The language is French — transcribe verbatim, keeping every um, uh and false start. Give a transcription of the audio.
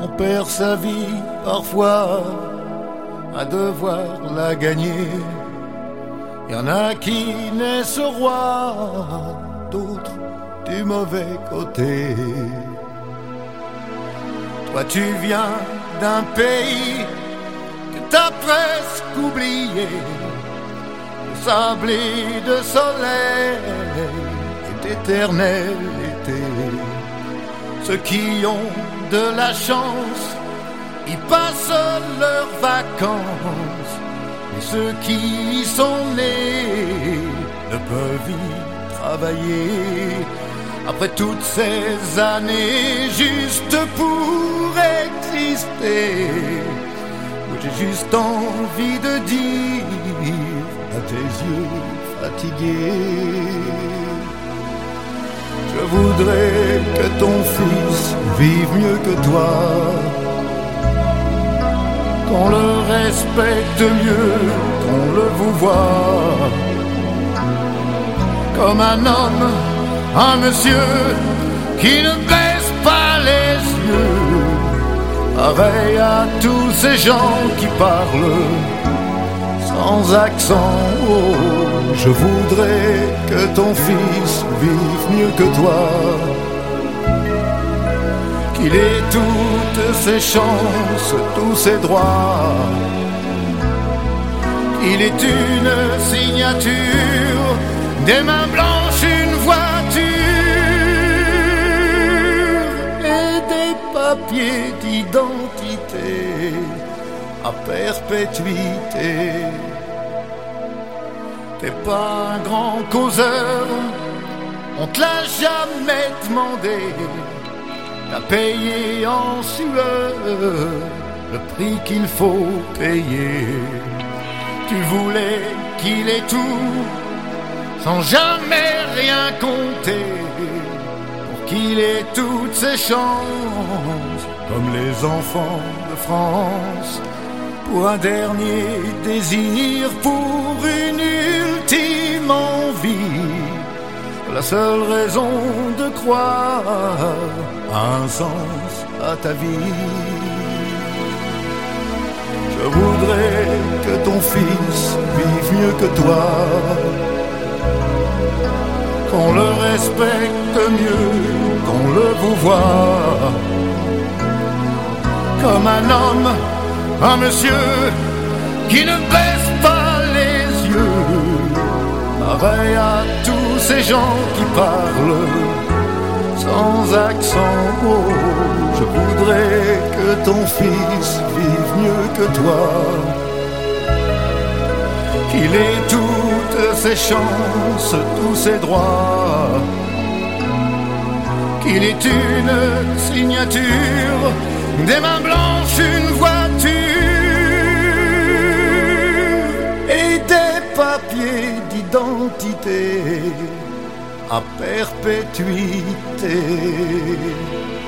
On perd sa vie parfois à devoir la gagner. Y en a qui naissent rois, d'autres du mauvais côté. Toi tu viens d'un pays que t'as presque oublié, de sable et de soleil et d'éternel été. Ceux qui ont de la chance, ils passent leurs vacances, et ceux qui y sont nés ne peuvent y travailler. Après toutes ces années juste pour exister, moi j'ai juste envie de dire à tes yeux fatigués: je voudrais que ton fils vive mieux que toi, qu'on le respecte mieux, qu'on le vous voit comme un homme, un monsieur qui ne baisse pas les yeux, pareil à tous ces gens qui parlent sans accent. Oh, je voudrais que ton fils vive mieux que toi, qu'il ait toutes ses chances, tous ses droits, qu'il ait une signature, des mains blanches, une voiture et des papiers d'identité à perpétuité. T'es pas un grand causeur, on te l'a jamais demandé. T'as payé en sueur le prix qu'il faut payer. Tu voulais qu'il ait tout, sans jamais rien compter, pour qu'il ait toutes ses chances, comme les enfants de France, pour un dernier désir, pour une ultime envie, la seule raison de croire à un sens à ta vie. Je voudrais que ton fils vive mieux que toi, qu'on le respecte mieux, qu'on le vous voit comme un homme, un monsieur qui ne baisse pas les yeux, pareil à tous ces gens qui parlent sans accent. Oh, je voudrais que ton fils vive mieux que toi, qu'il ait toutes ses chances, tous ses droits, qu'il ait une signature, des mains blanches, une voiture et des papiers d'identité à perpétuité.